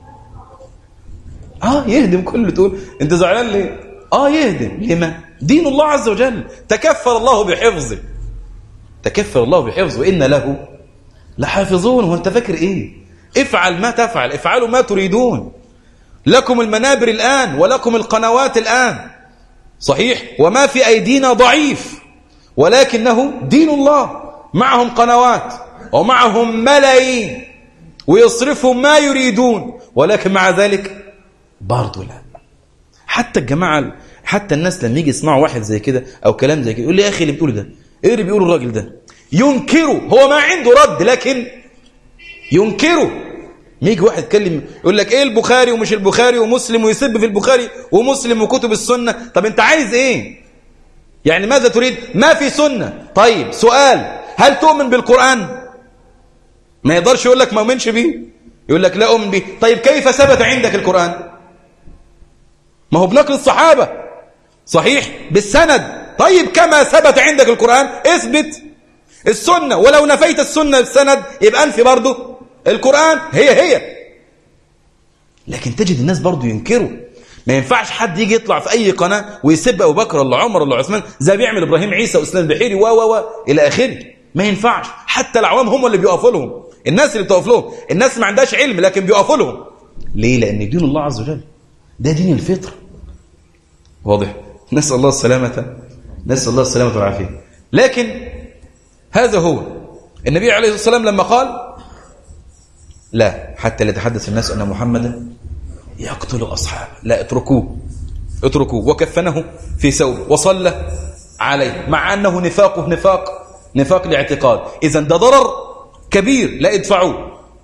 اه يهدم كل اللي تقول. انت زعلان ليه؟ اه يهدم. لما؟ دين الله عز وجل تكفل الله بحفظه، تكفل الله بحفظه، وإن له لحافظون. وانت فاكر ايه؟ افعل ما تفعل، افعلوا ما تريدون. لكم المنابر الآن ولكم القنوات الآن، صحيح، وما في أيدينا ضعيف، ولكنه دين الله. معهم قنوات ومعهم ملايين ويصرفوا ما يريدون، ولكن مع ذلك برضو لا. حتى الجماعة، حتى الناس لما يجي يسمعوا واحد زي كده أو كلام زي كده يقول لي يا أخي اللي بتقوله ده إيه اللي بيقوله الراجل ده؟ ينكره. هو ما عنده رد لكن ينكره. يجي واحد يتكلم يقول لك ايه البخاري ومش البخاري ومسلم، ويسب في البخاري ومسلم وكتب السنة. طب انت عايز ايه يعني؟ ماذا تريد؟ ما في سنة. طيب سؤال، هل تؤمن بالقرآن؟ ما يقدرش يقول لك ما أؤمنش به، يقول لك لا أؤمن به. طيب كيف ثبت عندك القرآن؟ ما هو بنقل الصحابة، صحيح، بالسند. طيب كما ثبت عندك القرآن اثبت السنة، ولو نفيت السنة بالسند يبقى انفي برضه القرآن، هي هي. لكن تجد الناس برضه ينكروا. ما ينفعش حد يجي يطلع في أي قناة ويسب أبو بكر ولا عمر ولا عثمان زي بيعمل إبراهيم عيسى وإسلام البحيري و و و إلى آخره. ما ينفعش. حتى العوام هم اللي بيقفوا لهم، الناس اللي بتقف لهم. الناس ما عندهاش علم لكن بيقفوا لهم. ليه؟ لأن دين الله عز وجل ده دين الفطر. واضح؟ نسأل الله السلامة، نسأل الله السلامة والعافية. لكن هذا هو النبي عليه الصلاة والسلام لما قال لا حتى لا يتحدث الناس أن محمدا يقتل أصحابه، لا اتركوه اتركوه. وكفنه في ثوبه وصلى عليه، مع أنه نفاقه نفاق نفاق الاعتقاد. إذن ده ضرر كبير، لا ادفعوه.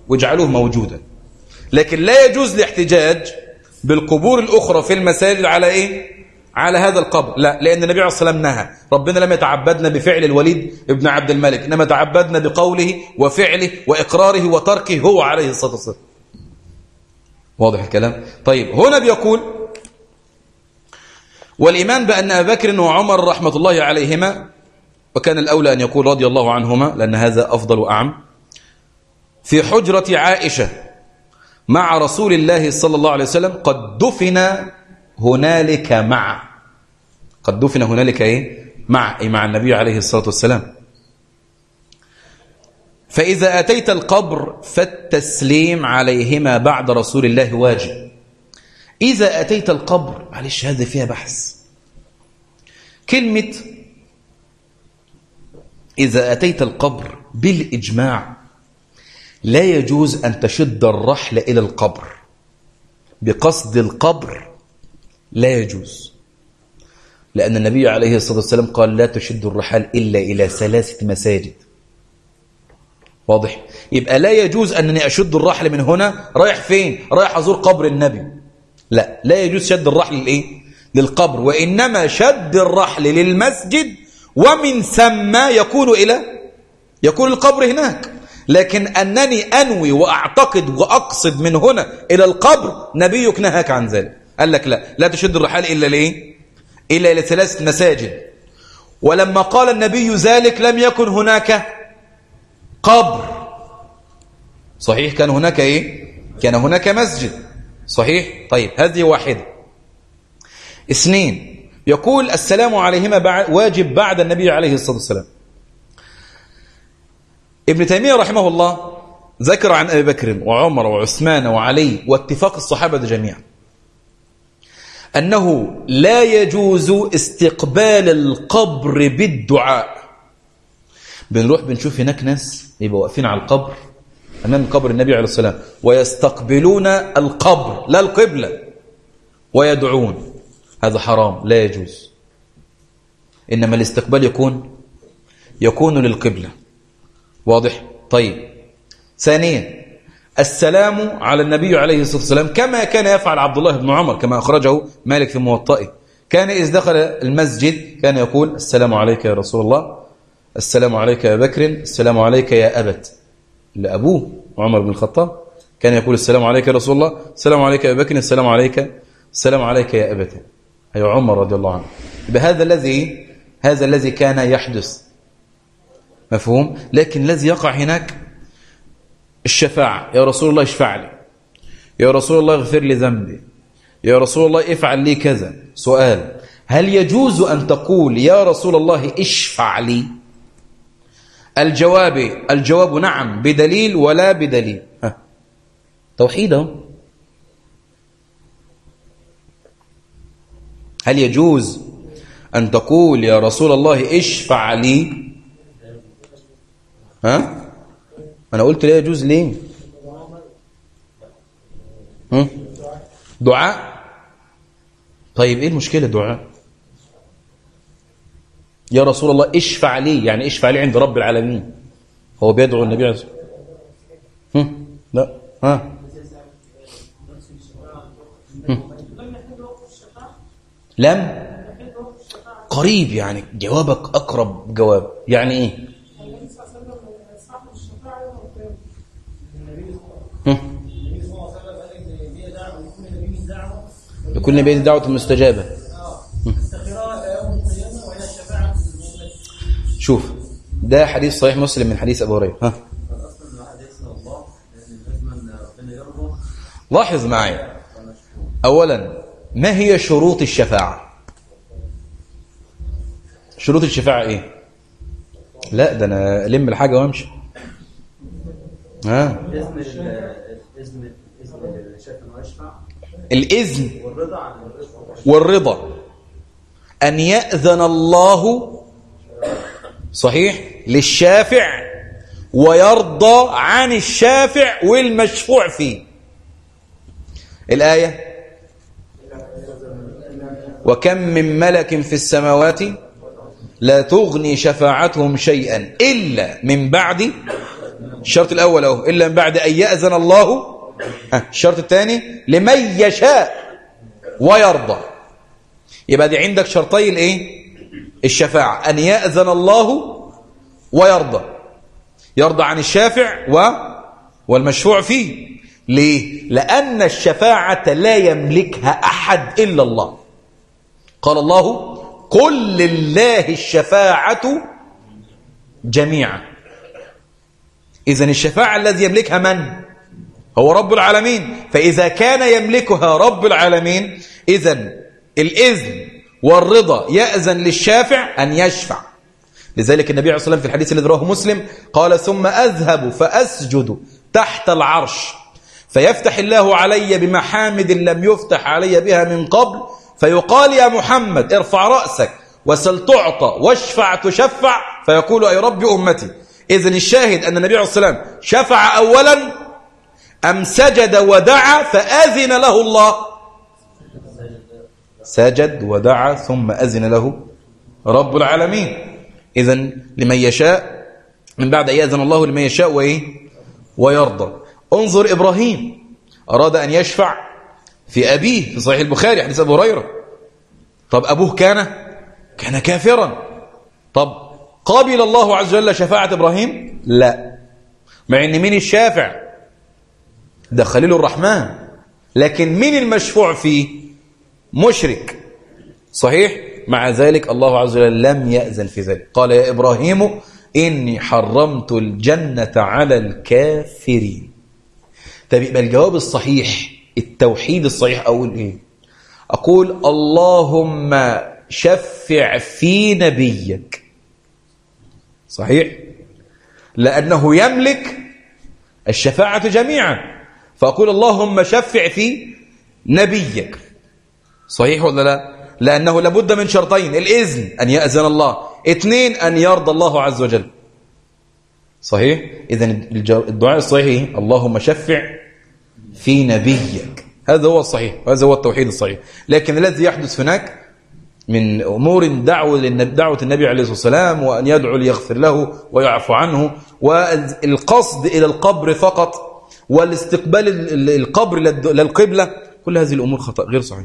واجعلوه موجودا. لكن لا يجوز الاحتجاج بالقبور الأخرى في المساجد على إيه؟ على هذا القبر، لا، لأن النبي عليه الصلاة والسلام نهى. ربنا لم يتعبدنا بفعل الوليد ابن عبد الملك، إنما تعبدنا بقوله وفعله وإقراره وتركه هو عليه الصلاة والسلام. واضح الكلام؟ طيب هنا بيقول والإيمان بأن أبا بكر وعمر رحمة الله عليهما، وكان الأولى أن يقول رضي الله عنهما لأن هذا أفضل وأعم، في حجرة عائشة مع رسول الله صلى الله عليه وسلم قد دفن هنالك مع قد دفن هنالك إيه؟ مع أي مع النبي عليه الصلاة والسلام. فإذا أتيت القبر فالتسليم عليهما بعد رسول الله واجب. إذا أتيت القبر، معلش هذا فيها بحث. كلمة إذا أتيت القبر بالإجماع لا يجوز أن تشد الرحل إلى القبر بقصد القبر، لا يجوز، لأن النبي عليه الصلاة والسلام قال لا تشد الرحال إلا إلى ثلاثة مساجد. واضح؟ يبقى لا يجوز أنني أشد الرحل من هنا رايح فين؟ رايح أزور قبر النبي، لا لا يجوز شد الرحل للإيه؟ للقبر، وإنما شد الرحل للمسجد ومن ثم يكون إلى يكون القبر هناك. لكن أنني أنوي وأعتقد وأقصد من هنا إلى القبر، نبيك نهاك عن ذلك، قال لك لا لا تشد الرحال إلا ليه؟ إلا إلى ثلاثة مساجد. ولما قال النبي ذلك لم يكن هناك قبر، صحيح؟ كان هناك إيه؟ كان هناك مسجد، صحيح؟ طيب هذه واحدة. اثنين، يقول السلام عليهما بعد واجب بعد النبي عليه الصلاة والسلام. ابن تيمية رحمه الله ذكر عن أبي بكر وعمر وعثمان وعلي واتفاق الصحابة جميعا أنه لا يجوز استقبال القبر بالدعاء. بنروح بنشوف هناك ناس يبقوا واقفين على القبر أمام قبر النبي عليه الصلاة والسلام ويستقبلون القبر لا القبلة ويدعون، هذا حرام لا يجوز. إنما الاستقبال يكون يكون للقبلة. واضح؟ طيب ثانيا، السلام على النبي عليه الصلاة والسلام كما كان يفعل عبد الله بن عمر كما أخرجه مالك في موطئه. كان إذ دخل المسجد كان يقول السلام عليك يا رسول الله، السلام عليك يا بكر، السلام عليك يا أبت، لأبوه عمر بن الخطاب كان يقول السلام عليك يا رسول الله، السلام عليك يا بكر، السلام عليك السلام عليك يا أبت، أي عمر رضي الله عنه. بهذا الذي هذا الذي كان يحدث، مفهوم؟ لكن الذي يقع هناك الشفاعة، يا رسول الله اشفع لي، يا رسول الله اغفر لي ذنبي، يا رسول الله افعل لي كذا. سؤال، هل يجوز أن تقول يا رسول الله اشفع لي؟ الجواب الجواب نعم بدليل ولا بدليل. ها. توحيده. هل يجوز أن تقول يا رسول الله اشفع لي؟ ها؟ أنا قلت لا يجوز ليه؟ هم؟ دعاء. طيب إيه المشكلة دعاء؟ يا رسول الله اشفع لي، يعني اشفع لي عند رب العالمين، هو بيدعو النبي عليه الصلاة والسلام. لا. ها؟ هم؟ لم قريب، يعني جوابك أقرب جواب. يعني إيه؟ يكون نبي دعوة المستجابة. شوف ده حديث صحيح مسلم من حديث أبو هريرة. ها لاحظ معي أولا ما هي شروط الشفاعة؟ شروط الشفاعة إيه؟ لا ده أنا ألم الحاجة وأمشي. ها الإذن والرضا، أن يأذن الله صحيح للشافع ويرضى عن الشافع والمشفوع فيه. الآية وكم من ملك في السماوات لا تغني شفاعتهم شيئا إلا من بعد الشرط الأول أهو إلا من بعد أن يأذن الله. الشرط الثاني لمن يشاء ويرضى. يبقى دي عندك شرطي الايه؟ الشفاعة، أن يأذن الله ويرضى، يرضى عن الشافع و والمشفوع فيه. ليه؟ لأن الشفاعة لا يملكها أحد إلا الله. قال الله قل لله الشفاعة جميعا. إذن الشفاعة الذي يملكها من؟ هو رب العالمين. فإذا كان يملكها رب العالمين إذن الإذن والرضا يأذن للشافع أن يشفع. لذلك النبي عليه الصلاة والسلام في الحديث الذي رواه مسلم قال ثم أذهب فأسجد تحت العرش فيفتح الله علي بمحامد لم يفتح علي بها من قبل، فيقال يا محمد ارفع رأسك وسل تعطى واشفع تشفع، فيقول أي رب أمتي. إذن الشاهد أن النبي عليه الصلاة والسلام شفع أولا أم سجد ودعا فأذن له الله؟ سجد ودعا ثم أذن له رب العالمين. إذن لمن يشاء من بعد أن يأذن الله لمن يشاء وإيه؟ ويرضى. انظر إبراهيم أراد أن يشفع في أبيه في صحيح البخاري حديث أبو هريرة. طب أبوه كان كان كافرا. طب قبل الله عز وجل شفاعة إبراهيم؟ لا، مع أن مين الشافع؟ ده خليل الرحمن. لكن مين المشفوع فيه؟ مشرك. صحيح؟ مع ذلك الله عز وجل لم يأذن في ذلك. قال يا إبراهيم إني حرمت الجنة على الكافرين. طب يبقى الجواب الصحيح التوحيد الصحيح أقول إيه؟ أقول اللهم شفع في نبيك. صحيح؟ لأنه يملك الشفاعة جميعا، فأقول اللهم شفع في نبيك. صحيح ولا لا؟ لأنه لابد من شرطين، الإذن أن يأذن الله، اثنين أن يرضى الله عز وجل. صحيح؟ إذن الدعاء الصحيح اللهم شفع في نبيك، هذا هو الصحيح، هذا هو التوحيد الصحيح. لكن الذي يحدث هناك من أمور دعوة دعوة النبي عليه الصلاة والسلام وأن يدعو ليغفر له ويعفو عنه، والقصد إلى القبر فقط، والاستقبال القبر للقبلة، كل هذه الأمور خطأ غير صحيح.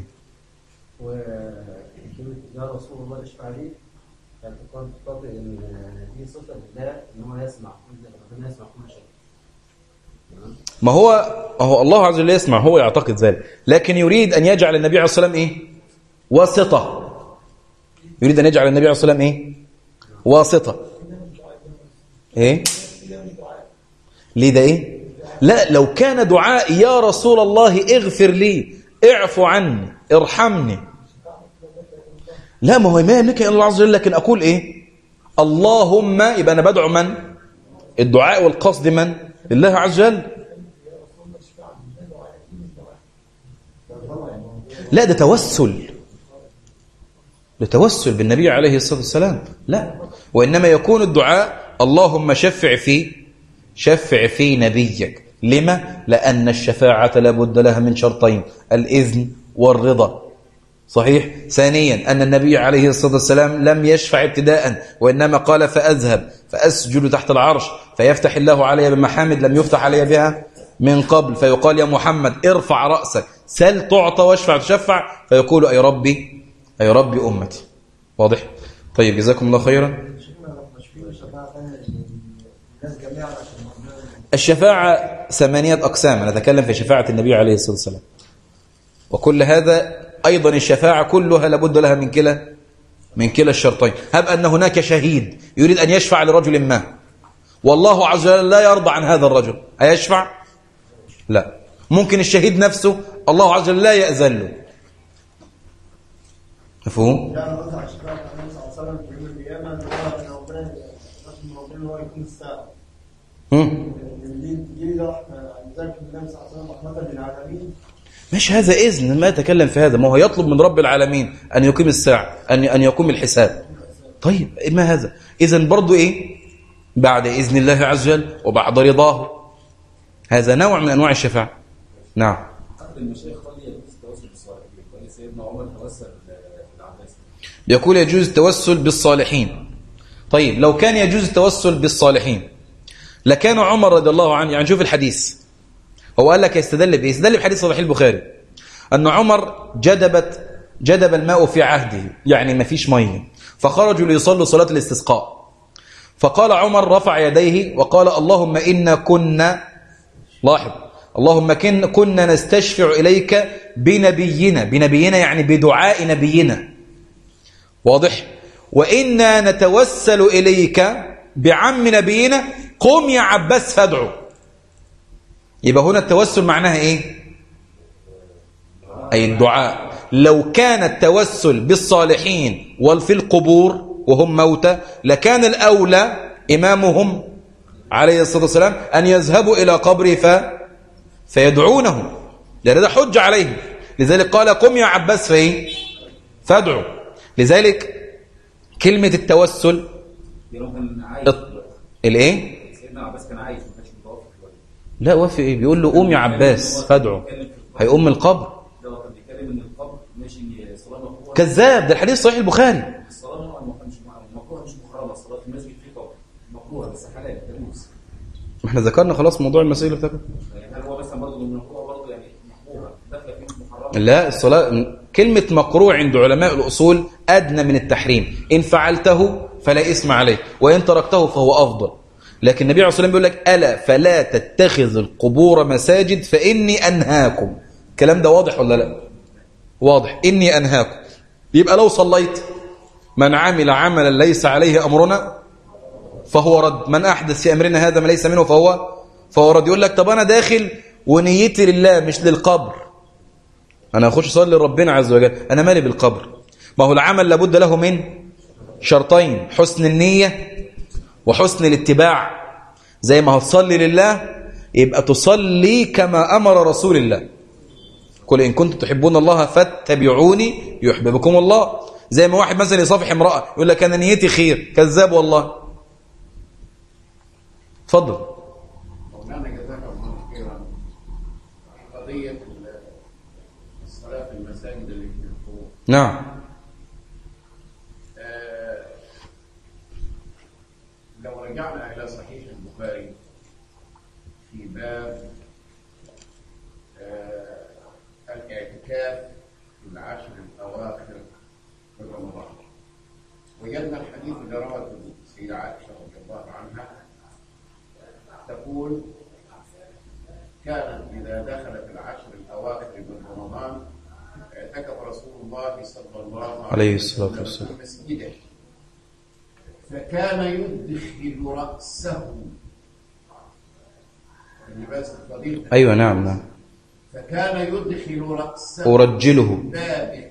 يا رسول الله اشفع لي، فالتقان تقتضي ان دي صفه لله ان هو يسمع كل ربنا يسمع كل شيء. ما هو هو الله عز وجل يسمع، هو يعتقد ذلك، لكن يريد ان يجعل النبي عليه الصلاه والسلام ايه؟ واسطه. يريد ان يجعل النبي عليه الصلاه والسلام ايه؟ واسطه. ايه؟ ليه ده ايه؟ لا، لو كان دعاء يا رسول الله اغفر لي، اعفو عني، ارحمني، لا، ما هو ما يملك الا الله عز وجل. لكن اقول ايه؟ اللهم، يبقى انا بدعو من؟ الدعاء والقصد من؟ لله عز وجل. لا، ده توسل، ده توسل بالنبي عليه الصلاه والسلام. لا، وانما يكون الدعاء اللهم شفع في شفع في نبيك. لما؟ لان الشفاعه لابد لها من شرطين، الاذن والرضا. صحيح؟ ثانيا أن النبي عليه الصلاة والسلام لم يشفع ابتداء، وإنما قال فأذهب فأسجد تحت العرش فيفتح الله علي بمحامد لم يفتح علي بها من قبل، فيقال يا محمد ارفع رأسك سل تعطى واشفع تشفع، فيقول أي ربي أي ربي أمتي. واضح؟ طيب جزاكم الله خيرا. الشفاعة ثمانية أقسام، نتكلم في شفاعة النبي عليه الصلاة والسلام، وكل هذا أيضا الشفاعة كلها لابد لها من كلا من كلا الشرطين. هب أن هناك شهيد يريد أن يشفع لرجل ما، والله عز وجل لا يرضى عن هذا الرجل، أيشفع؟ لا. ممكن الشهيد نفسه الله عز وجل لا يأذن له. مفهوم؟ مش هذا إذن، ما يتكلم في هذا، ما هو يطلب من رب العالمين أن يقيم الساعة، أن أن يقوم الحساب. طيب ما هذا؟ إذن برضو إيه؟ بعد إذن الله عز وجل وبعد رضاه، هذا نوع من أنواع الشفاعة. نعم. يقول يجوز التوسل بالصالحين. طيب لو كان يجوز التوسل بالصالحين، لكان عمر رضي الله عنه، يعني شوف الحديث، هو قال لك يستدل بإيه؟ يستدل بحديث صحيح البخاري أن عمر جدبت جدب الماء في عهده، يعني ما فيش مية، فخرجوا ليصلوا صلاة الاستسقاء، فقال عمر رفع يديه وقال اللهم إنا كنا، لاحظ، اللهم كنا نستشفع إليك بنبينا، بنبينا يعني بدعاء نبينا، واضح، وإنا نتوسل إليك بعم نبينا، قم يا عباس فادعو. يبقى هنا التوسل معناها إيه؟ أي الدعاء. لو كان التوسل بالصالحين وفي القبور وهم موتى لكان الأولى إمامهم عليه الصلاة والسلام أن يذهبوا إلى قبره ف... فيدعونه، لأن ده حج عليهم. لذلك قال قم يا عباس فإيه؟ فادعو. لذلك كلمة التوسل الايه؟ سيدنا عباس كان عايش، ما كانش متوفى. لا وافق ايه؟ بيقول له قوم يا عباس فادعو، هيقوم القبر. ده هو كان بيتكلم ان القبر ماشي صلاه مقبوله. كذاب، ده الحديث صحيح البخاري. الصلاه ما كانش مكروه، مش محرمه، الصلاه في المسجد في قبر مكروه بس حلال تجوز. ما احنا ذكرنا خلاص موضوع المسائل اللي فاتت. يعني هل هو مثلا برضه من مكروه برضه يعني محبوبه داخله في محرمه؟ لا، الصلاه كلمه مكروه عند علماء الاصول ادنى من التحريم، ان فعلته فلا اسم عليه وان تركته فهو افضل. لكن النبي عليه الصلاه والسلام بيقول لك الا فلا تتخذوا القبور مساجد فاني انهاكم. الكلام ده واضح ولا لا؟ واضح، اني انهاكم. يبقى لو صليت من عمل عملا ليس عليه امرنا فهو رد، من احدث في امرنا هذا ما ليس منه فهو فهو رد. يقول لك طب انا داخل ونيتي لله مش للقبر، انا اخش اصلي لربنا عز وجل، انا مالي بالقبر. ما هو العمل لابد له من شرطين، حسن النية وحسن الاتباع. زي ما هتصلي لله يبقى تصلي كما امر رسول الله، قل ان كنتم تحبون الله فاتبعوني يحببكم الله. زي ما واحد مثلا يصافح امرأة يقول لك انا نيتي خير، كذاب والله. اتفضل. مولانا جزاك الله خيرا. قضية الصلاة في المساجد اللي في القبور. نعم. آه لو رجعنا إلى صحيح البخاري في باب آه الاعتكاف في العشر الأواخر من رمضان، وجدنا الحديث اللي رواه السيدة عائشة رضي الله عنها تقول كانت إذا دخلت العشر الأواخر من رمضان اعتكف رسول الله صلى الله عليه وسلم في مسجده، فكان يدخل رأسه. أيوة نعم نعم. فكان يدخل رأسه أرجله باب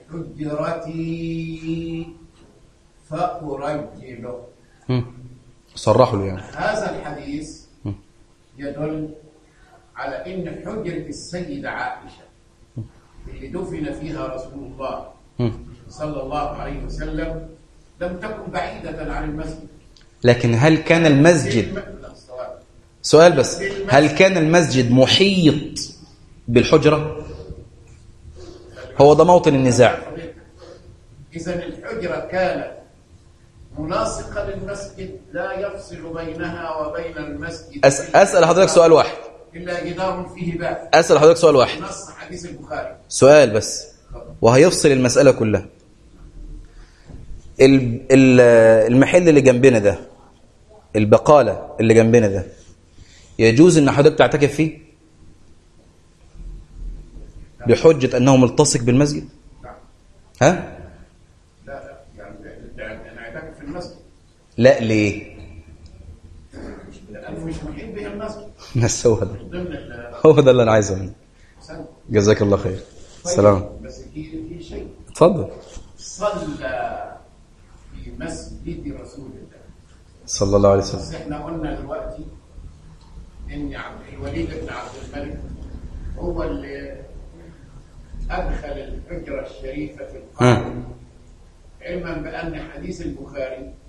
حجرتي فأرجله. صرحوا له يعني. هذا الحديث يدل على ان حجرة السيدة عائشة اللي دفن فيها رسول الله صلى الله عليه وسلم لم تكن بعيدة عن المسجد. لكن هل كان المسجد، سؤال بس، هل كان المسجد محيط بالحجرة؟ هو ده موطن النزاع. إذن الحجرة كانت ملاصقة للمسجد لا يفصل بينها وبين المسجد. أس... أسأل حضرتك سؤال واحد، إلا جدار فيه باب. أسأل حضرتك سؤال واحد، نص حديث البخاري، سؤال بس وهيفصل المسألة كلها. المحل اللي جنبنا ده، البقالة اللي جنبنا ده، يجوز ان حضرتك تعتكف فيه بحجة انه ملتصق بالمسجد؟ ها؟ لا لا، يعني انا اعتكف في المسجد. لا ليه؟ لانه مش محيط به المسجد. بس هو ده هو ده اللي انا عايزه منه. جزاك الله خير. السلام. بس في في شيء. اتفضل. صلى في مسجد رسول الله صلى الله عليه وسلم. بس احنا قلنا دلوقتي ان عبد الوليد بن عبد الملك هو اللي ادخل الحجره الشريفه في القبر، علما بان حديث البخاري